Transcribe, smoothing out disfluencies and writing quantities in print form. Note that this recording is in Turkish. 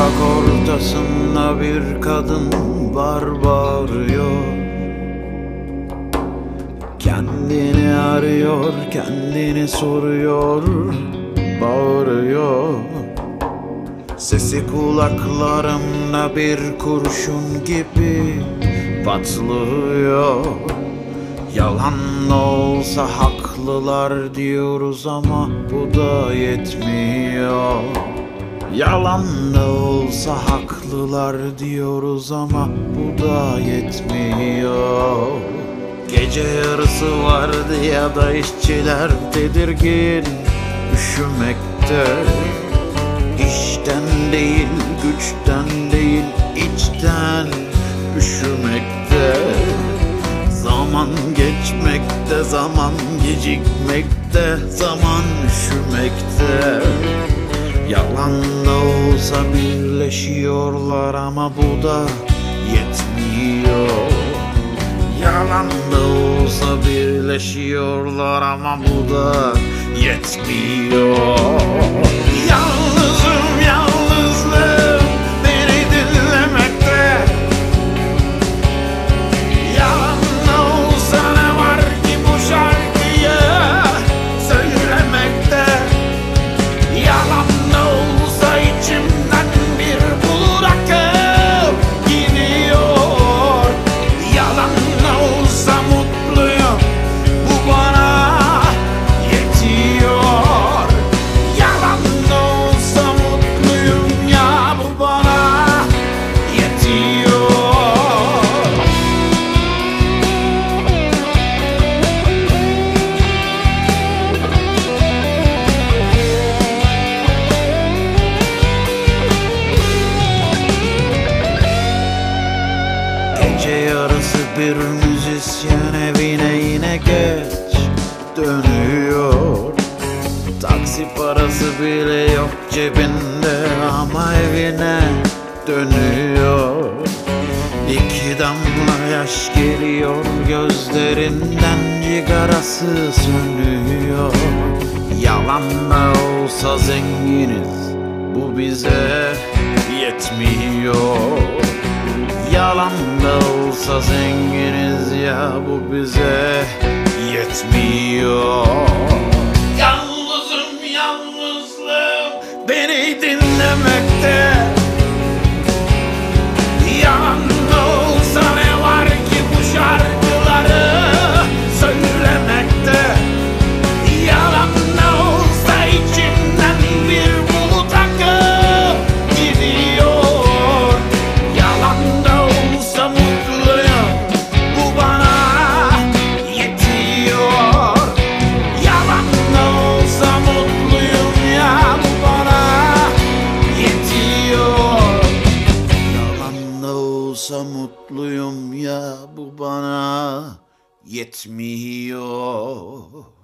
Sokak ortasında bir kadın var, bağırıyor. Kendini arıyor, kendini soruyor, bağırıyor. Sesi kulaklarımda bir kurşun gibi patlıyor. Yalan da olsa haklılar diyoruz ama bu da yetmiyor. Yalan da olsa haklılar diyoruz ama bu da yetmiyor. Gece yarısı vardı ya da işçiler tedirgin üşümekte. İşten değil, güçten değil, içten üşümekte. Zaman geçmekte, zaman gecikmekte, zaman üşümekte. Yalan da olsa birleşiyorlar ama bu da yetmiyor. Yalan da olsa birleşiyorlar ama bu da yetmiyor. Yalnızım, yalnızlığım beni dinlemekte. Yalan da olsa ne var ki bu şarkıyı söylemekte. Yalan da olsa içimden bir bulut akıp gidiyor. Yalan da olsa mutluyum, bu bana yetiyor. Yalan da olsa mutluyum ya, bu bana yetiyor. Gece yarısı bir müzisyen evine yine geç dönüyor. Taksi parası bile yok cebinde ama evine dönüyor. İki damla yaş geliyor gözlerinden, cigarası sönüyor. Yalan da olsa zenginiz, bu bize yetmiyor. Yalan da olsa zenginiz ya, bu bize yetmiyor. Yalnızım, yalnızlığım beni dinlemekte. Yalan da olsa ne var ki bu şarkıları söylemekte. Yalan da olsa içimden bir bulut akıp gidiyor. Yalan da olsa mutluyum, bu bana yetiyor. Yalan da olsa mutluyum ya, bu bana yetiyor. Yalan da olsa mutluyum ya, bu bana yetmiyor.